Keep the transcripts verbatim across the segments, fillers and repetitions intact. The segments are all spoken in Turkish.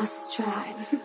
Lost Tribe.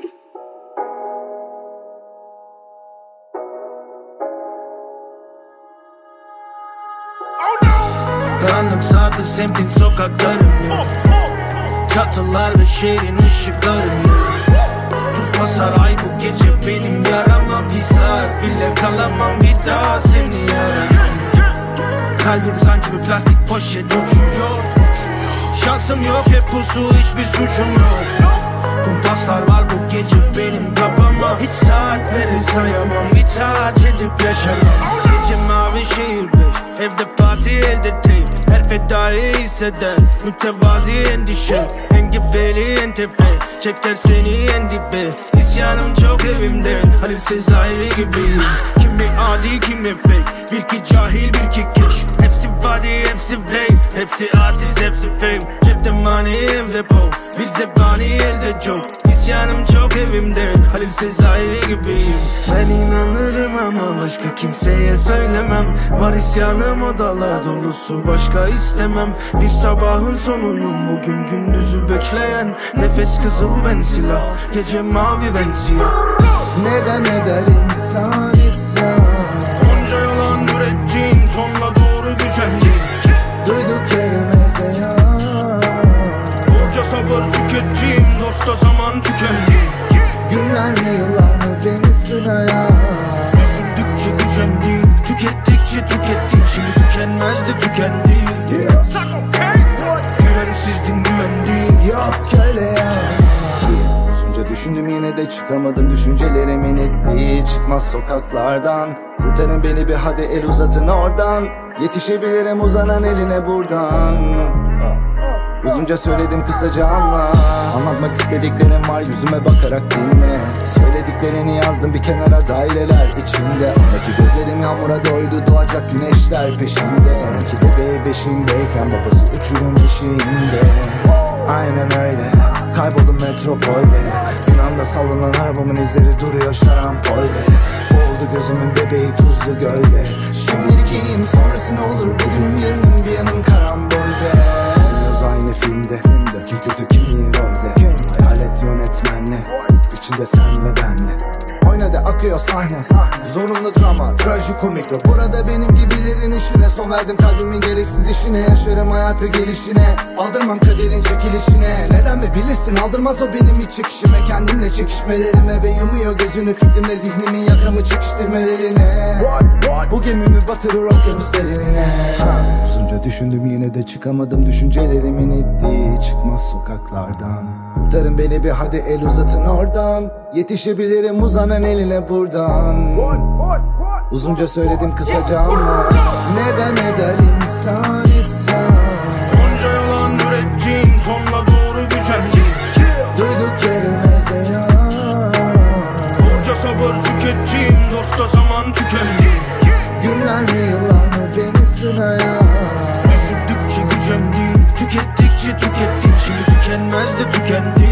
Karanlık sardı semtin sokaklarını, çatılar ve şehrin ışıklarını. Tuz basar ay bu gece benim yarama, bir saat bile kalamam bir daha seni yaramam. Kalbim sanki bir plastik poşet uçuyor. Şansım yok, hep pusu, hiçbir suçum yok. Kumpaslar var bu gece benim kafama, hiç saatleri sayamam, itaat edip yaşamam. Gece mavi şehir beş, evde parti elde değil. Her fedayı hisseder, mütevazi endişe. Engebeli en tepe, çeker seni en dibe. İsyanım çok evimde, Halil Sezai gibiyim. Kimi adi kimi fake, bir ki cahil bir ki keş. Hepsi body, hepsi blame, hepsi artist, hepsi fame. Cepte money, evde po, bir zebani elde çok. İsyanım çok evimde, Halil Sezai gibiyim. Ben inanırım ama başka kimseye söylemem. Var isyanım odalar dolusu, başka istemem. Bir sabahın sonuyum bugün, gündüzü bekleyen. Nefes kızıl ben silah, gece mavi ben siyah. Neden eder insan isyan? Onca yalan ürettiğin, sonla doğru gücendiğin. Duyduklarımız yalan. Onca sabır tükettiğim, dosta zaman tükendi. Günler mi yıllar mı beni sıraya? Düşündükçe gücendim, tükettikçe tükettim. Şimdi tükenmezdi tükendi. Yeah. Güvensizdin güvendim. Yok öyle ya. Uzunca düşündüm yine de çıkamadım düşüncelerimin ettiği çıkmaz sokaklardan. Kurtarın beni bir, hadi el uzatın oradan. Yetişebilirim uzanan eline buradan. Uzunca söyledim kısaca anla. Anlatmak istediklerim var, yüzüme bakarak dinle. Söylediklerini yazdım bir kenara, daireler içinde. Ondaki gözlerim yağmura doydu, doğacak güneşler peşinde. Sanki bebeği beşindeyken babası uçurum eşiğinde. Aynen öyle, kayboldum metropolde. Bir anda savrulan arabamın izleri duruyor şarampolde. Oldu gözümün bebeği tuzlu gölde. Şimdilik iyiyim, sonrası ne olur bugün yarın, bir yanım karambolde. Aynı filmde, filmde kim kötü kim iyi rolde. Kim? Hayalet yönetmenle, içinde sen ve benle. Oynadı akıyor sahne, zorunlu drama, trajikomik. Burada benim gibilerin işine son verdim, kalbimin gereksiz işine. Yaşarım hayatı gelişine, aldırmam kaderin çekilişine. Neden mi bilirsin, aldırmaz o benim hiç çekişime. Kendimle çekişmelerime ve yumuyor gözünü fikrimle zihnimin yakamı çekiştirmelerine. Bu gemimi batırır okyanus derinine. Uzunca düşündüm yine de çıkamadım düşüncelerimin ettiği çıkmaz sokaklardan. Kurtarın beni bir, hadi el uzatın oradan. Yetişebilirim uzanan eline buradan. Uzunca söyledim kısaca anla. Neden eder insan isyan? Onca yalan ürettiğin, sonla doğru gücendiğin. Duyduklarımız yalan. Onca sabır tükettiğim, dosta zaman tükendi. Günler mi yıllar mı beni sıraya? Düşündükçe gücendim, tükettikçe tükettim. Şimdi tükenmez de tükendi.